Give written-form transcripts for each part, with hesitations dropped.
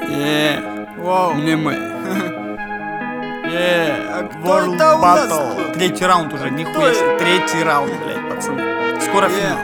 Не мы. World Battle. Третий раунд уже, нихуя себе. Третий раунд, блядь, пацаны. Скоро финал.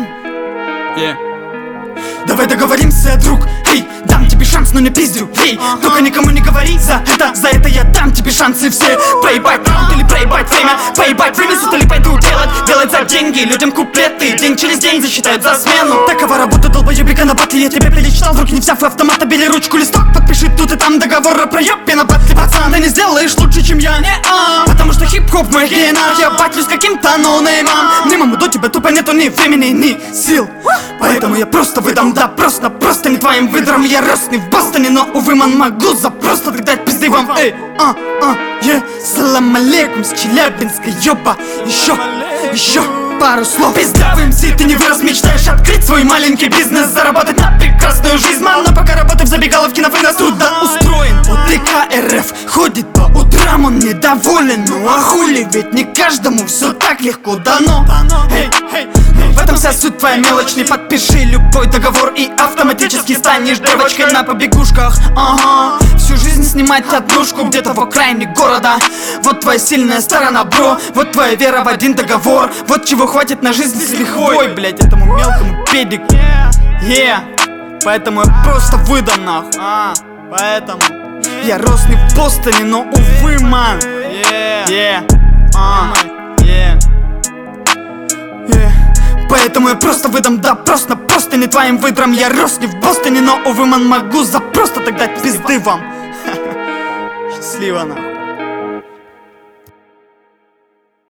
Давай договоримся, друг, эй, дам тебе шанс, но не пиздю, эй, только никому не говори за это я дам тебе шансы все. Проебать раунд или проебать время, суд или пойду делать за деньги людям куплеты, день через день засчитают за смену. Такова работа долбоебика на батле, я тебя перечитал, в руки не взяв автомата, бери ручку, листок, подпиши тут и там договор о проебе на батле, пацан, ты не сделаешь лучше, чем я, потому что хип-хоп в моих генах, я батлю с каким-то ноунеймом, не маму до тебя тупо нету ни времени, ни сил, поэтому я просто выдам, да, просто не твоим выдром. Я рос не в Бостоне, но, увы, ман, могу за просто так дать пизды вам. Эй, салам алейкум с Челябинска, ёба. Еще пару слов. Пизда в МС, ты не вырос, мечтаешь открыть свой маленький бизнес, заработать на прекрасную жизнь, ман, но пока работай в забегаловке на финанс туда устроен. ОТК РФ ходит по утрам, он недоволен, ну а хули, ведь не каждому все так легко дано. В этом вся суть твоя мелочь, не подпиши любой договор и автоматически станешь девочкой на побегушках. Ага, всю жизнь снимать однушку где-то в окраине города. Вот твоя сильная сторона, бро, вот твоя вера в один договор. Вот чего хватит на жизнь с лихвой, блять, этому мелкому педик. Поэтому я просто выдам нахуй. Поэтому я рос не в Бостоне, но увы, ман. Поэтому я просто выдам, да, просто не твоим выдром. Я рос не в Бостоне, но, увы, ман, могу за просто так дать пизды вам. Счастливо, нахуй.